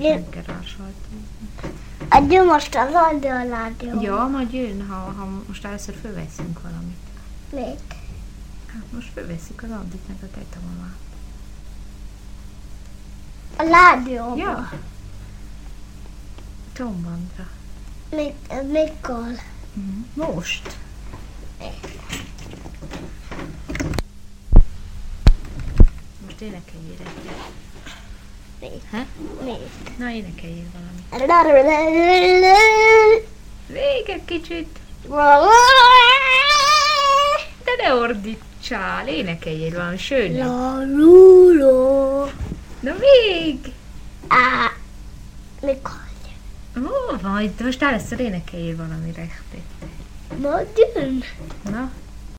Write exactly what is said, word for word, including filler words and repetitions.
nem kell rásolni. Adja most az audioládió. Ja, majd jön, ha, ha most először fölveszünk valamit. Mit? Hát most fölveszünk az Audit meg a tetamamát. A ládióba. Ja. Tombandra. Mik- mikor? Uh-huh. Most. Most énekeljél egyet. Mit? Ha? Mit? Na, énekeljél valamit. Még egy kicsit. De ne ordítsál, énekeljél valami sőt. Laluló. Na még. Á, mikor? Ó, majd most először énekeljél valami rechtet. Majd jön. Na,